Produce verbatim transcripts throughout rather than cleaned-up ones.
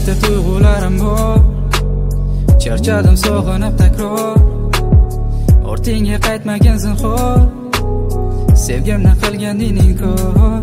bitta tuyg'ularim bor. Charchadim sog'inib takror, ortingga qaytmagin zinhor. Sevgimni qilganding inkor,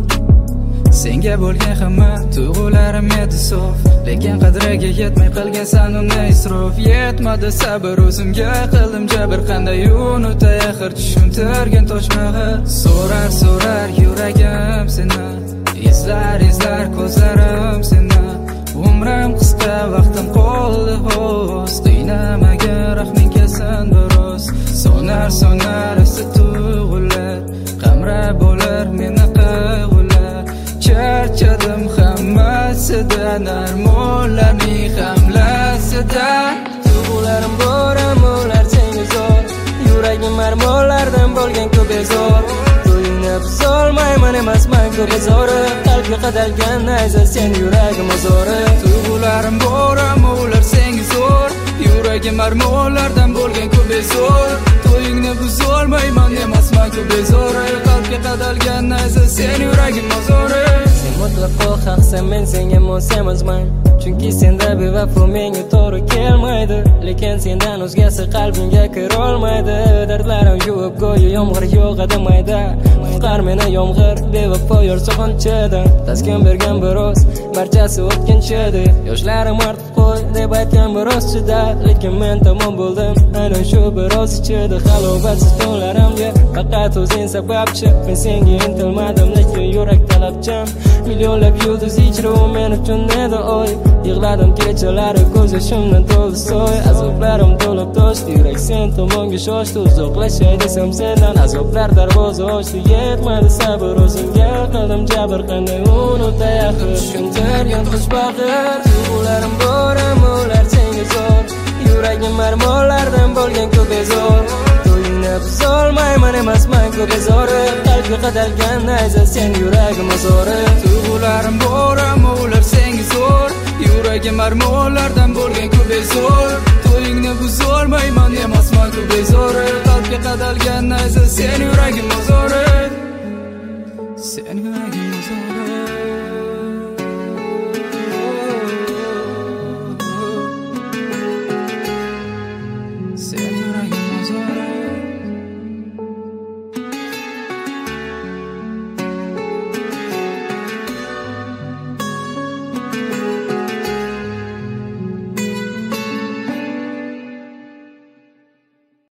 senga bo'lgan hamma tuyg'ularim edi sof, lekin qadriga yetmay qilgansan uni isrof. Yetmadi sabr, o'zimga qildim jabr, qanday unutay axir tushuntirgan toshmag'i. So'rar so'rar yuragim seni, izlar izlar ko'zlarim seni. Umrim qisqa, vaqtim qoldi xo's, qiynamagin rahming kelsin biroz. So'nar so'nar isi tuyg'ular, qamrab bo'lar meni qayg'ular. Charchadim hammasidan, armonlarning hamlasidan. Tuyg'ularim bor, ammo ular senga zo'r. Yuragim armonlardan bo'lgan ko'p bezor. To'yingni buzolmayman emasman ko'p bezori. Qalbga qadalgan nayza sen yuragim azori. Tuyg'ularim bor, ammo ular senga zo'r. Yuragim armonlardan bo'lgan ko'p bezor. To'yingni buzolmayman emasman ko'p bezori. Qalbga qadalgan nayza sen yuragim azori. Mutlaqo haqsan, men senga mos emasman, chunki senda bevafo menga to'g'ri kelmaydi. Lekin sendan o'zgasi qalbingga kira olmaydi. Dardlarim yuvib go'yo yomg'ir yog'adi mayda. Qutqar meni yomg'ir, bevafo yor sog'inchidan. Taskin bergan biroz, barchasi o'tkinchidi. Yoshlarim ortib qo'y deb aytgan biroz chida, lekin men tamom bo'ldim aynan shu biroz ichida. Halovatsiz tunlarimga faqat o'zing sababchi. Men senga intilmadim, lekin yurak talabchan. Milyonlab yulduz ichra u men uchun edi oy. Yig'ladim kechalari ko'z yoshimdan to'ldi soy. Azoblarim to'lib toshdi, yurak sen tomonga shoshdi. Uzoqlashay desam sendan azoblar darvoza ochdi. Yetmadi sabr, o'zimga qildim jabr, qanday unutay axir tushuntirgan xushbaxir. Tuyg'ularim bor, ammo ular senga zo'r. Yuragim armonlardan bo'lgan ko'p bezor. To'yingni buzolmayman emasman ko'p bezori. Qalbga qadalgan nayza sen yuragim azori. Tuyg'ularim bor, ammo ular senga zo'r. Yuragim armonlardan bo'lgan ko'p bezor. To'yingni buzolmayman emasman ko'p bezori. Qalbga qadalgan nayza sen yuragim azori. Sen yuragim